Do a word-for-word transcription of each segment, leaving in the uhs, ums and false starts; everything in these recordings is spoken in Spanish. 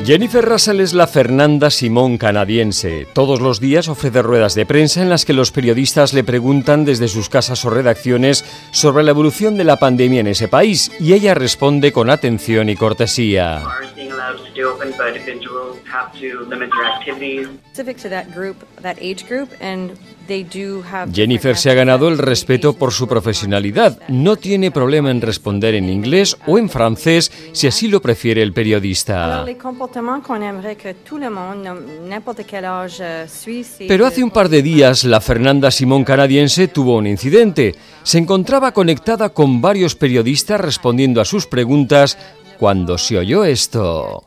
Jennifer Russell es la Fernanda Simón canadiense. Todos los días ofrece ruedas de prensa en las que los periodistas le preguntan desde sus casas o redacciones sobre la evolución de la pandemia en ese país y ella responde con atención y cortesía. Jennifer se ha ganado el respeto por su profesionalidad. No tiene problema en responder en inglés o en francés si así lo prefiere el periodista. Pero hace un par de días la Fernanda Simón canadiense tuvo un incidente. Se encontraba conectada con varios periodistas respondiendo a sus preguntas cuando se oyó esto.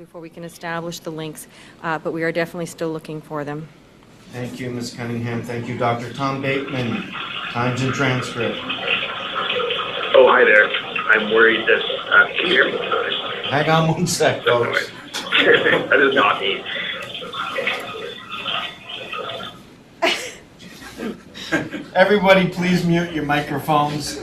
Thank you, Miz Cunningham. Thank you, Doctor Tom Bateman, Times and Transcript. Oh, hi there. I'm worried that... Uh, can you hear me? Hang on one sec, folks. That is not me. Everybody, please mute your microphones.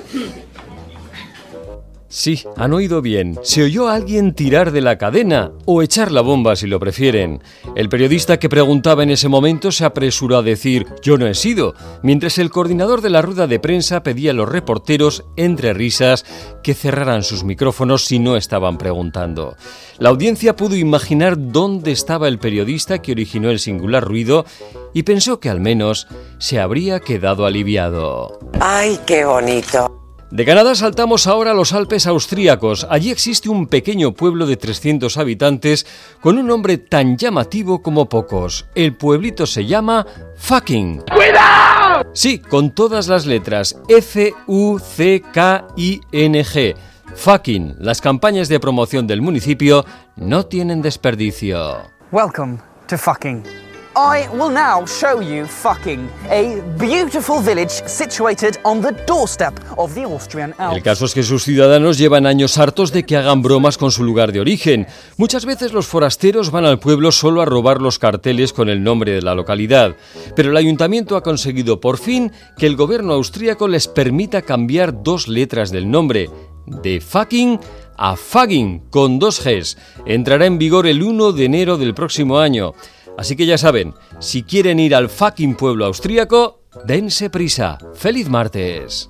Sí, han oído bien. Se oyó a alguien tirar de la cadena o echar la bomba si lo prefieren. El periodista que preguntaba en ese momento se apresuró a decir «yo no he sido», mientras el coordinador de la rueda de prensa pedía a los reporteros, entre risas, que cerraran sus micrófonos si no estaban preguntando. La audiencia pudo imaginar dónde estaba el periodista que originó el singular ruido y pensó que al menos se habría quedado aliviado. ¡Ay, qué bonito! De Canadá saltamos ahora a los Alpes austríacos. Allí existe un pequeño pueblo de trescientos habitantes con un nombre tan llamativo como pocos. El pueblito se llama Fucking. ¡Cuidado! Sí, con todas las letras. F U C K I N G. Fucking. Las campañas de promoción del municipio no tienen desperdicio. Welcome to Fucking. I will now show you Fucking, a beautiful village situated on the doorstep of the Austrian Alps. El caso es que sus ciudadanos llevan años hartos de que hagan bromas con su lugar de origen. Muchas veces los forasteros van al pueblo solo a robar los carteles con el nombre de la localidad. Pero el ayuntamiento ha conseguido por fin que el gobierno austríaco les permita cambiar dos letras del nombre, de Fucking a Fugging, con dos Gs. Entrará en vigor el primero de enero del próximo año. Así que ya saben, si quieren ir al fucking pueblo austríaco, dense prisa. ¡Feliz martes!